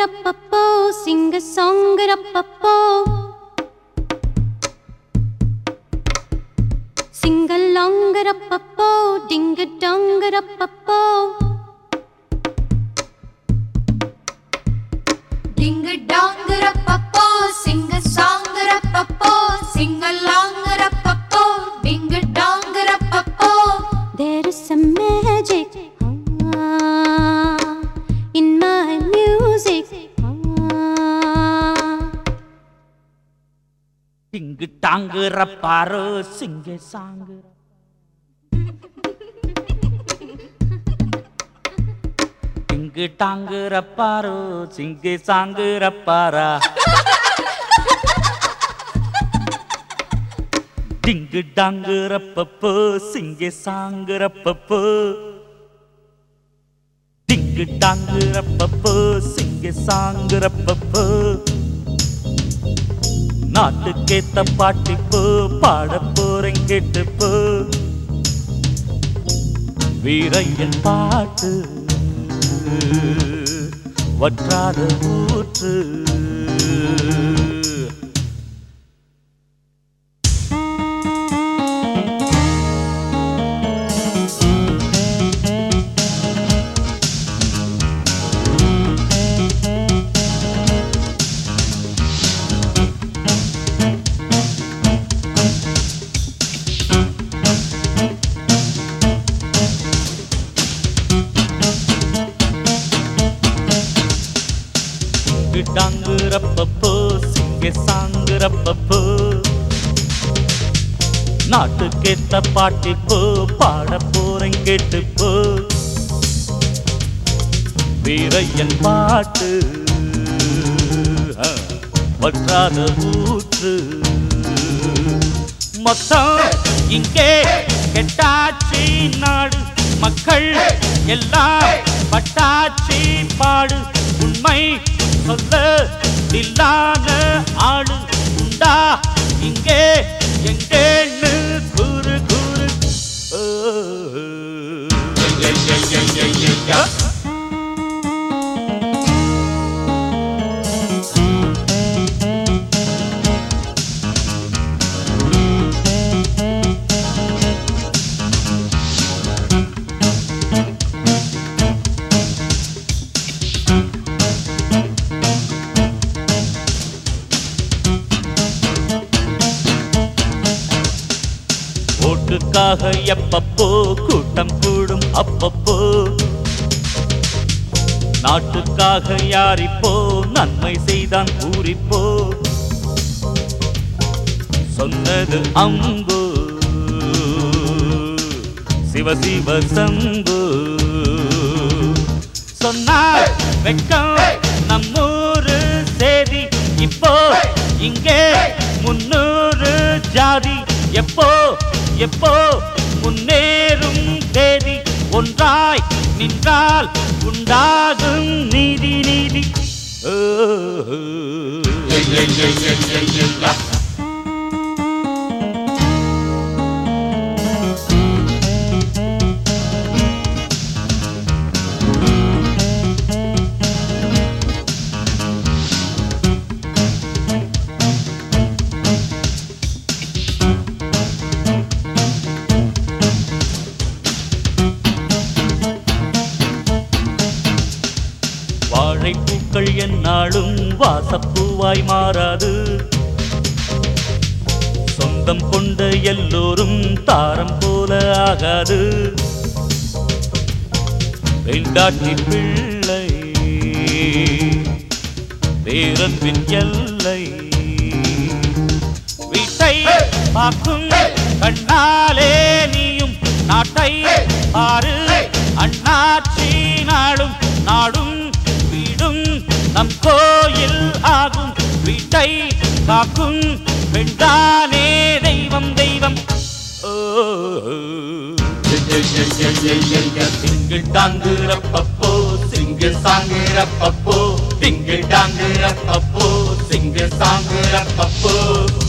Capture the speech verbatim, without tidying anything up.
rappapo, sing a song rappapo. Sing along rappapo, ding a dong rappapo. Ding a dong rappapo, sing a song rappapo, sing along rappapo, ding a dong rappapo. There is some magic ah, in my music. Ah. Ding dong rapparo, sing a song. Ding dong rapparo, sing a song rappara. Ding dong rappapo, sing a song rappapo. Ding dong rappapo, sing a song rappapo. நாட்டுக்கேத்த பாட்டிப்போ பாட போறேன் கேட்டுப்போ வீரையன் பாட்டு வற்றாத ஊற்று டாங்கு ரப்பப்போ சிங்க song ரப்பப்போ நாட்டுக்கேத்த பாட்டிப்போ பாட போறேன் கேட்டுப்போ வீரையன் பாட்டு வற்றாத ஊற்று மொத்தம் இங்கே கெட்டாச்சி நாடு மக்கள் எல்லாம் பட்டாச்சி பாடு உண்மை சொல்ல தில்லான ஆளு உண்டா இங்கே எங்கேன்னு கூறு கூறு ஓட்டுக்காக எப்பப்போ கூட்டம் கூடும் அப்பப்போ நாட்டுக்காக யாரிப்போ நன்மை செய்தான் கூறிப்போ சொன்னது அம்பு சிவசிவ சம்பு சொன்னார் வெட்கம் நம்மூரு சேதி இப்போ இங்கே முன்னூறு ஜாதி எப்போ எப்போ முன்னேறும் தேதி ஒன்றாய் நின்றால் உண்டாகும் நீதி நீதி வாழைப்பூக்கள் என்னாலும் வாசப்பூவாய் மாறாது சொந்தம் கொண்ட எல்லோரும் தாரம் போல ஆகாது பெண்டாட்டி பிள்ளை பேரன்பின் எல்லை வீட்டை பார்க்கும் கண்ணாலே நீயும் நாட்டை பாரு அண்ணாச்சி நாடும் நாடும் வீடும் நம் கோயில் ஆகும் வீட்டை காக்கும் பெண்டானே தெய்வம் தெய்வம் சிங்கு டாங்கு ரப்பப்போ சிங்கு சாங்கு ரப்பப்போ சிங்கு டாங்கு ரப்பப்போ சிங்கு சாங்கு ரப்பப்போ